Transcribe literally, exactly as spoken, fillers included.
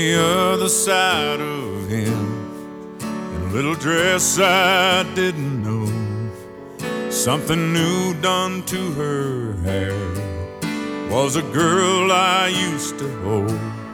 the other side of him, in a little dress I didn't know, something new done to her hair, was a girl I used to hold.